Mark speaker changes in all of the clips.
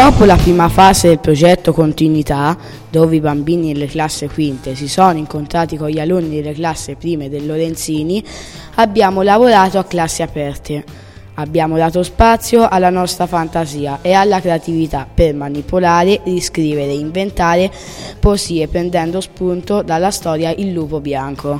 Speaker 1: Dopo la prima fase del progetto Continuità, dove i bambini delle classi quinte si sono incontrati con gli alunni delle classi prime del Lorenzini, abbiamo lavorato a classi aperte. Abbiamo dato spazio alla nostra fantasia e alla creatività per manipolare, riscrivere e inventare poesie prendendo spunto dalla storia Il lupo bianco.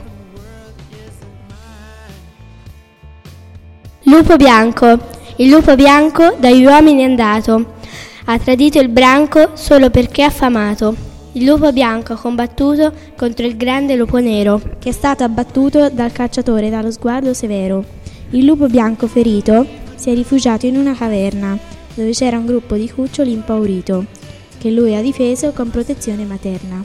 Speaker 2: Lupo bianco. Il lupo bianco dagli uomini è andato. Ha tradito il branco solo perché è affamato. Il lupo bianco ha combattuto contro il grande lupo nero, che è stato abbattuto dal cacciatore dallo sguardo severo. Il lupo bianco ferito si è rifugiato in una caverna, dove c'era un gruppo di cuccioli impaurito, che lui ha difeso con protezione materna.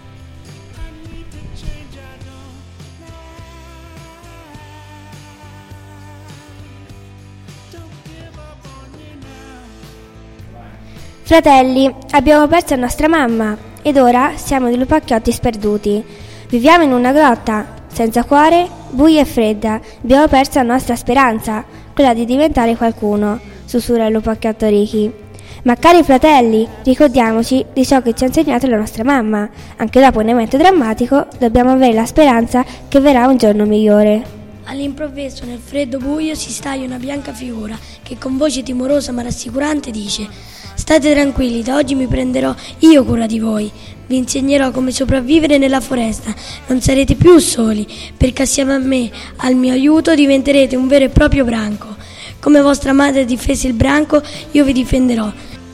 Speaker 2: Fratelli, abbiamo perso la nostra mamma ed ora siamo dei lupacchiotti sperduti. Viviamo in una grotta, senza cuore, buia e fredda. Abbiamo perso la nostra speranza, quella di diventare qualcuno, sussurra il lupacchiotto Ricky. Ma cari fratelli, ricordiamoci di ciò che ci ha insegnato la nostra mamma. Anche dopo un evento drammatico, dobbiamo avere la speranza che verrà un giorno migliore.
Speaker 3: All'improvviso, nel freddo buio, si staglia una bianca figura che con voce timorosa ma rassicurante dice: state tranquilli, da oggi mi prenderò io cura di voi. Vi insegnerò come sopravvivere nella foresta. Non sarete più soli, perché assieme a me, al mio aiuto, diventerete un vero e proprio branco. Come vostra madre difese il branco, io vi difenderò.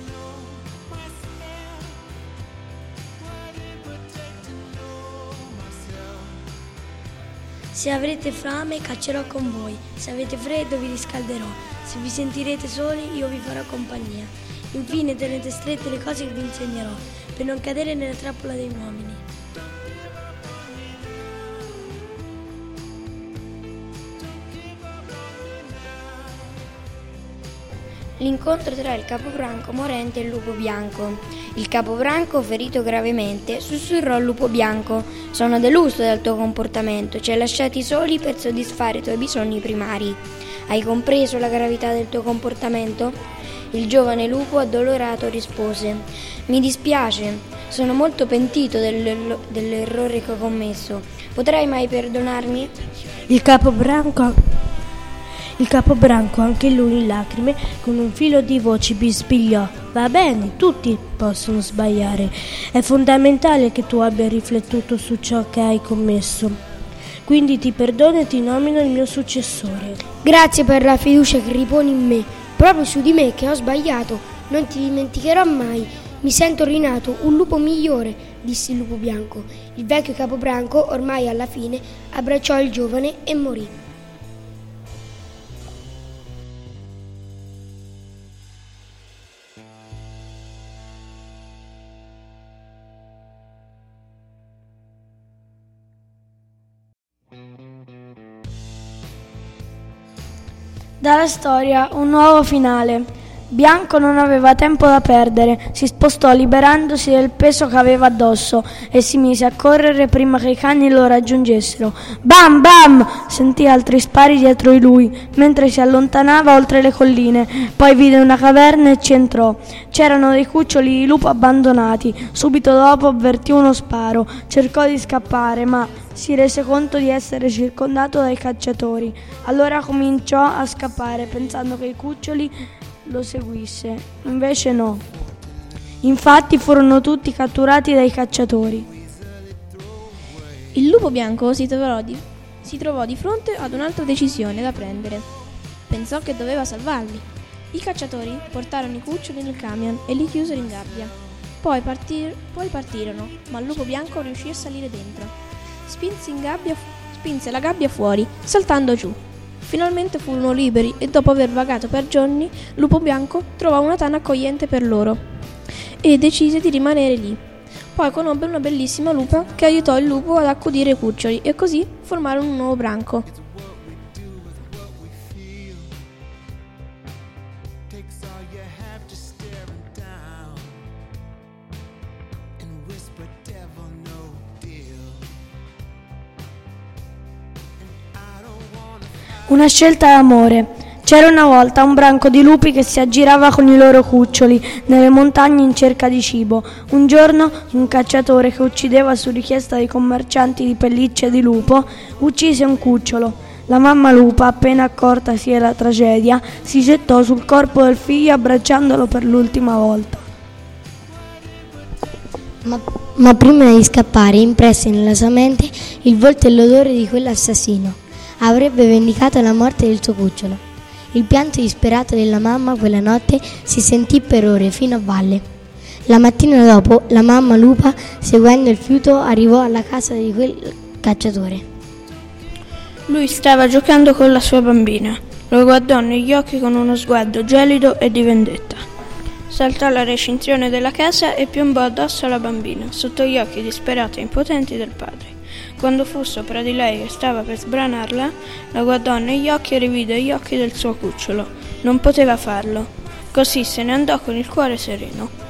Speaker 3: Se avrete fame, caccerò con voi. Se avete freddo, vi riscalderò. Se vi sentirete soli, io vi farò compagnia. Infine tenete strette le cose che vi insegnerò, per non cadere nella trappola dei uomini.
Speaker 4: L'incontro tra il capobranco morente e il lupo bianco. Il capobranco, ferito gravemente, sussurrò al lupo bianco: sono deluso dal tuo comportamento, ci hai lasciati soli per soddisfare i tuoi bisogni primari. Hai compreso la gravità del tuo comportamento? Il giovane lupo addolorato rispose: mi dispiace, sono molto pentito dell'errore che ho commesso. Potrai mai perdonarmi?
Speaker 5: Il capobranco, anche lui in lacrime, con un filo di voce bisbigliò: va bene, tutti possono sbagliare. È fondamentale che tu abbia riflettuto su ciò che hai commesso. Quindi ti perdono e ti nomino il mio successore.
Speaker 6: Grazie per la fiducia che riponi in me. Proprio su di me che ho sbagliato, non ti dimenticherò mai. Mi sento rinato, un lupo migliore, disse il lupo bianco. Il vecchio capobranco, ormai alla fine, abbracciò il giovane e morì.
Speaker 3: Dalla storia un nuovo finale. Bianco non aveva tempo da perdere, si spostò liberandosi del peso che aveva addosso e si mise a correre prima che i cani lo raggiungessero. Bam bam! Sentì altri spari dietro di lui mentre si allontanava oltre le colline. Poi vide una caverna e ci entrò. C'erano dei cuccioli di lupo abbandonati. Subito dopo avvertì uno sparo. Cercò di scappare, ma si rese conto di essere circondato dai cacciatori. Allora cominciò a scappare pensando che i cuccioli lo seguisse. Invece no. Infatti furono tutti catturati dai cacciatori.
Speaker 7: Il lupo bianco si trovò di fronte ad un'altra decisione da prendere. Pensò che doveva salvarli. I cacciatori portarono i cuccioli nel camion e li chiusero in gabbia. Poi partirono, ma il lupo bianco riuscì a salire dentro. Spinse la gabbia fuori, saltando giù. Finalmente furono liberi e dopo aver vagato per giorni, Lupo Bianco trovò una tana accogliente per loro e decise di rimanere lì. Poi conobbe una bellissima lupa che aiutò il lupo ad accudire i cuccioli e così formarono un nuovo branco.
Speaker 3: Una scelta d'amore. C'era una volta un branco di lupi che si aggirava con i loro cuccioli nelle montagne in cerca di cibo. Un giorno un cacciatore che uccideva su richiesta dei commercianti di pellicce di lupo uccise un cucciolo. La mamma lupa, appena accortasi della tragedia, si gettò sul corpo del figlio abbracciandolo per l'ultima volta.
Speaker 6: Ma prima di scappare impresse nella sua mente il volto e l'odore di quell'assassino. Avrebbe vendicato la morte del suo cucciolo. Il pianto disperato della mamma quella notte si sentì per ore fino a valle. La mattina dopo la mamma lupa, seguendo il fiuto, arrivò alla casa di quel cacciatore.
Speaker 7: Lui stava giocando con la sua bambina. Lo guardò negli occhi con uno sguardo gelido e di vendetta. Saltò alla recinzione della casa e piombò addosso alla bambina, sotto gli occhi disperati e impotenti del padre. Quando fu sopra di lei e stava per sbranarla, la guardò negli occhi e rivide gli occhi del suo cucciolo. Non poteva farlo. Così se ne andò con il cuore sereno.